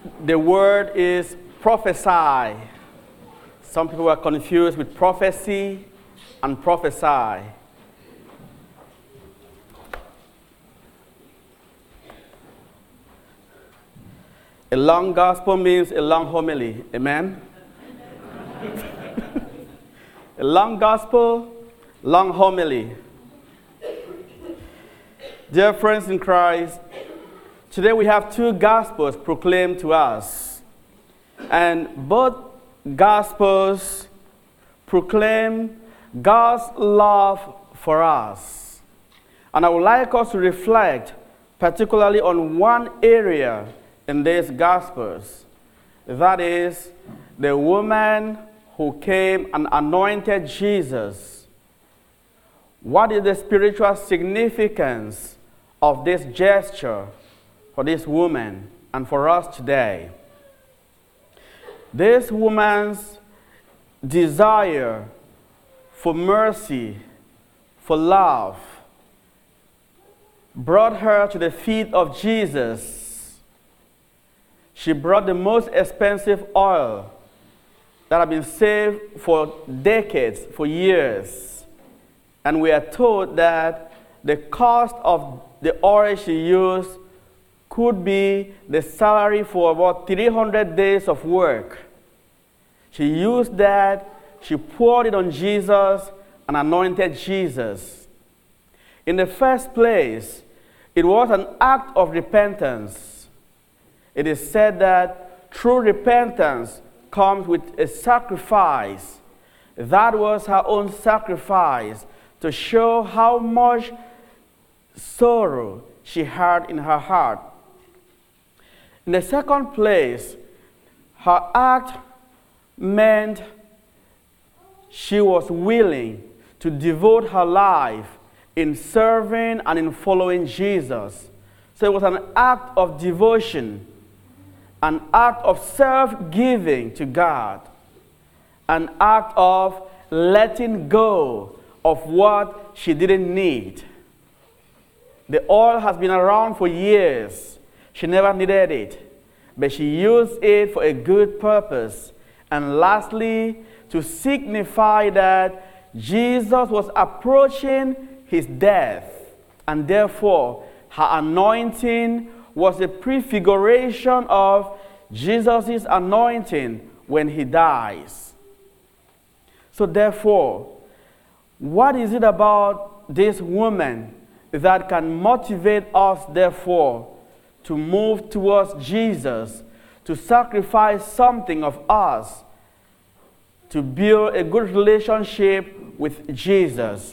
The word is prophesy. Some people are confused with prophecy and prophesy. A long gospel means a long homily. Amen? A long gospel, long homily. Dear friends in Christ, today we have two gospels proclaimed to us. And both gospels proclaim God's love for us. And I would like us to reflect particularly on one area in these gospels. That is the woman who came and anointed Jesus. What is the spiritual significance of this gesture for this woman and for us today? This woman's desire for mercy, for love, brought her to the feet of Jesus. She brought the most expensive oil that had been saved for decades, for years. And we are told that the cost of the oil she used could be the salary for about 300 days of work. She used that, she poured it on Jesus and anointed Jesus. In the first place, it was an act of repentance. It is said that true repentance comes with a sacrifice. That was her own sacrifice to show how much sorrow she had in her heart. In the second place, her act meant she was willing to devote her life in serving and in following Jesus. So it was an act of devotion, an act of self-giving to God, an act of letting go of what she didn't need. The oil has been around for years. She never needed it, but she used it for a good purpose. And lastly, to signify that Jesus was approaching his death, and therefore her anointing was a prefiguration of Jesus' anointing when he dies. So therefore, what is it about this woman that can motivate us, therefore, to move towards Jesus, to sacrifice something of us, to build a good relationship with Jesus?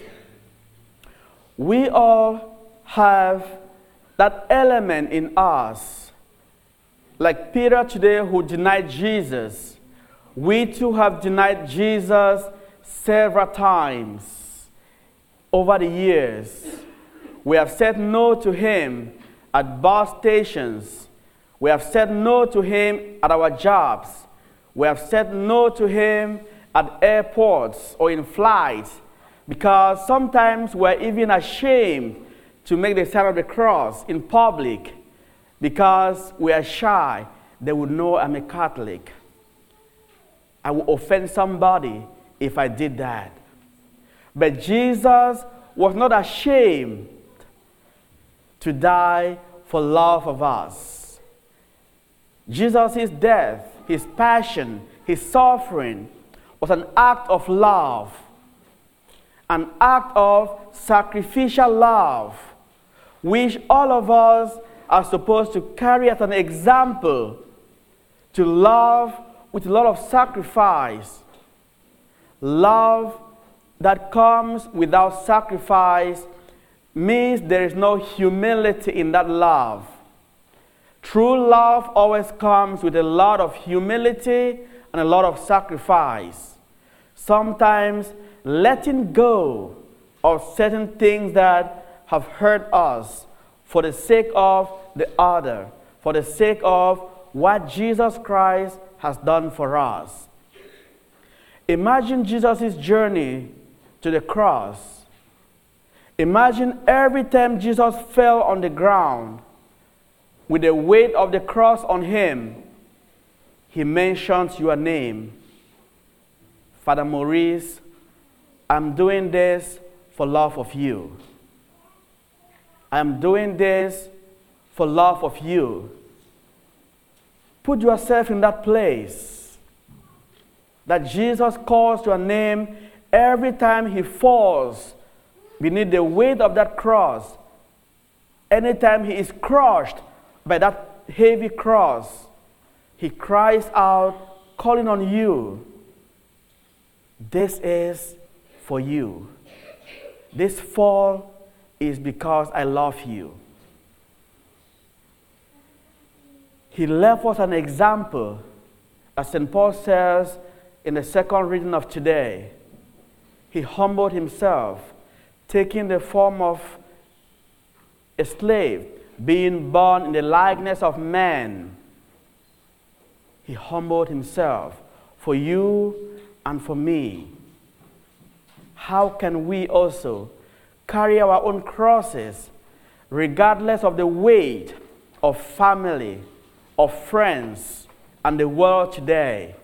We all have that element in us. Like Peter today, who denied Jesus, we too have denied Jesus several times over the years. We have said no to him at bus stations. We have said no to him at our jobs. We have said no to him at airports or in flights, because sometimes we're even ashamed to make the sign of the cross in public because we are shy. They would know I'm a Catholic. I would offend somebody if I did that. But Jesus was not ashamed to die for love of us. Jesus' death, his passion, his suffering was an act of love, an act of sacrificial love, which all of us are supposed to carry as an example, to love with a lot of sacrifice. Love that comes without sacrifice means there is no humility in that love. True love always comes with a lot of humility and a lot of sacrifice. Sometimes letting go of certain things that have hurt us for the sake of the other, for the sake of what Jesus Christ has done for us. Imagine Jesus' journey to the cross. Imagine every time Jesus fell on the ground with the weight of the cross on him, he mentions your name. Father Maurice, I'm doing this for love of you. I'm doing this for love of you. Put yourself in that place that Jesus calls your name every time he falls beneath the weight of that cross. Anytime he is crushed by that heavy cross, he cries out, calling on you. This is for you. This fall is because I love you. He left us an example, as St. Paul says in the second reading of today. He humbled himself, taking the form of a slave, being born in the likeness of man. He humbled himself for you and for me. How can we also carry our own crosses regardless of the weight of family, of friends, and the world today?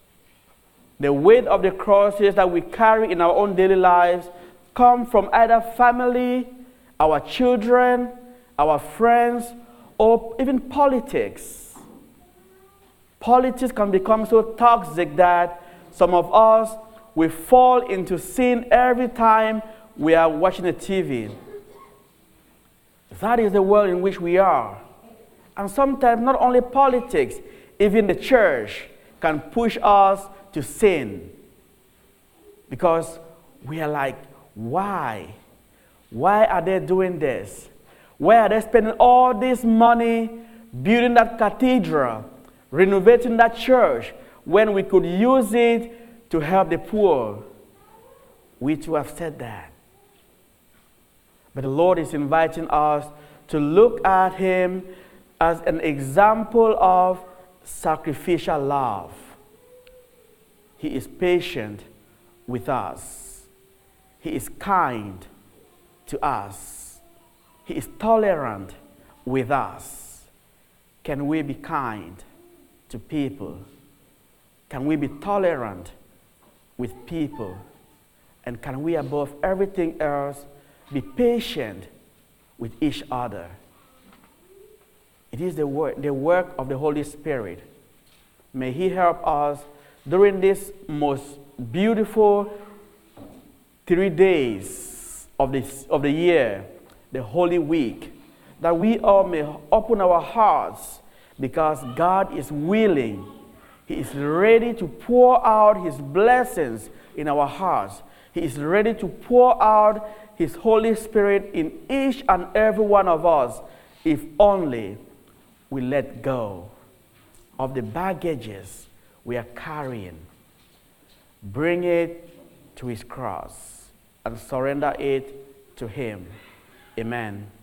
The weight of the crosses that we carry in our own daily lives come from either family, our children, our friends, or even politics. Politics can become so toxic that some of us, we fall into sin every time we are watching the TV. That is the world in which we are. And sometimes not only politics, even the church can push us to sin. Because we are like, why? Why are they doing this? Why are they spending all this money building that cathedral, renovating that church, when we could use it to help the poor? We too have said that. But the Lord is inviting us to look at him as an example of sacrificial love. He is patient with us. He is kind to us. He is tolerant with us. Can we be kind to people? Can we be tolerant with people? And can we, above everything else, be patient with each other? It is the work of the Holy Spirit. May he help us during this most beautiful 3 days of the year, the Holy Week, that we all may open our hearts, because God is willing. He is ready to pour out his blessings in our hearts. He is ready to pour out his Holy Spirit in each and every one of us, if only we let go of the baggages we are carrying. Bring it to his cross and surrender it to him. Amen.